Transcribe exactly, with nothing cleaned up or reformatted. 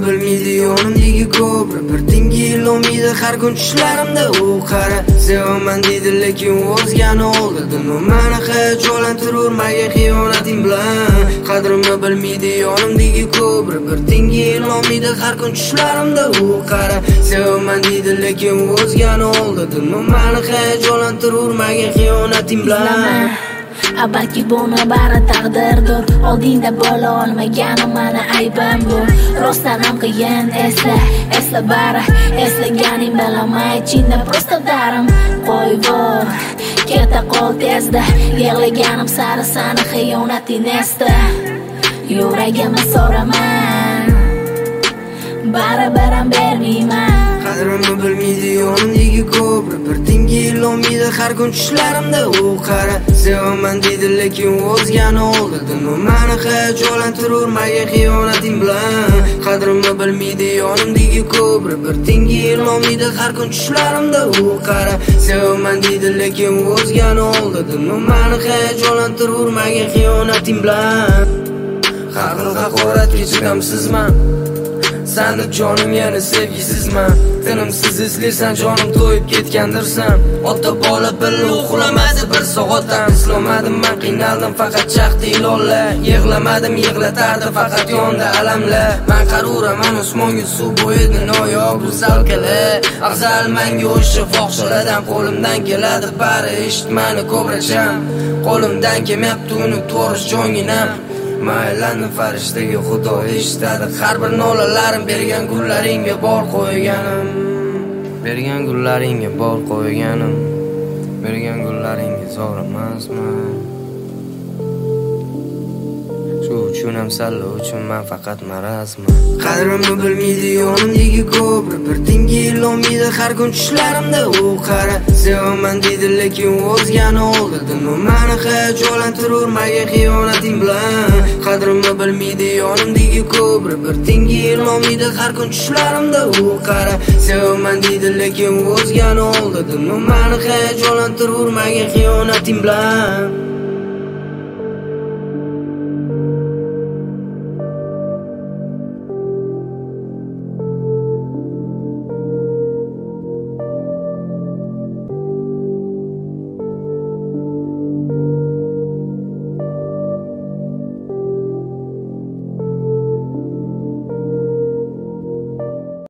bilmaydi yonimdagi ko'pri bir tinga ilolmaydi har kun tushlarimda u qara sevaman deydi lekin o'zgani oldi dilim meni hayajonlantirurmagan xiyonating bilan qadrimni bilmaydi yonimdagi ko'pri bir tinga ilolmaydi har kun tushlarimda u qara sevaman deydi lekin o'zgani oldi dilim meni hayajonlantirurmagan xiyonating bilan balki buni bari taqdirdir oldingda bo'la olmaganim mani aybim bu rostdan ham qiyin esla esla bari eslaganing bilaman ichingda prosta darim qo'yvor keta qol tezda yig'laganim sari sani xiyonating esda yuragimni so'raman baribir ham bermayman qadrimni bilmaydi yonimdagi ko'pri bir tinga ilolmaydi har kun tushlarimda u qara sevaman deydi lekin o'zgani oldi dilim meni hayajonlantirurmagan xiyonating bilan qadrimni bilmaydi yonimdagi ko'pri bir tinga ilolmaydi har kun tushlarimda u qara sevaman deydi lekin o'zgani oldi dilim meni hayajonlantirurmagan xiyonating bilan har xil haqoratga chidamsizman sani jonim yana sevgisizman tinimsiz izlaysan jonim to'yib ketgandirsan ota bola birga uxlamadi bir soat ham islomadim man qiynaldim faqat chaqdi ilolla yig'lamadim yig'latardi faqat yonda alamla man qaruraman osmonga suv bo'yidi noyob zalkala afzal manga o'sha fohishalardan qo'limdan keladi bari eshitmani ko'bracham qo'limdan kelmayapti uni to'rish jonginam maylanni farishtaga xudo eshitadi har bir nolalarim bergan gullaringga bor qo'yganim bergan gullaringga bor qo'yganim bergan gullaringga zo'r emasman shu uchun ham salla uchun man faqat marazman qadrimni bilmaydi yonimdagi ko'pri bir tinga ilolmaydi har kun tushlarimda u qara sevaman deydi lekin o'zgani oldi dilim meni hayajonlantirurmagan xiyonating bilan qadrimni bilmaydi yonimdagi ko'pri bir tinga ilolmaydi har kun tushlarimda u qara sevaman deydi lekin o'zgani oldi dilim meni hayajonlantirurmagan xiyonating bilan